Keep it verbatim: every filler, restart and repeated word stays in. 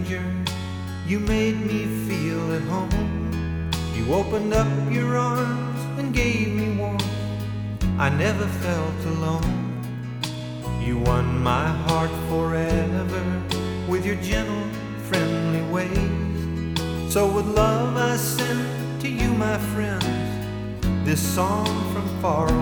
stranger, you made me feel at home. You opened up your arms and gave me warmth. I never felt alone. You won my heart forever with your gentle, friendly ways. So with love I send to you, my friends, this song from far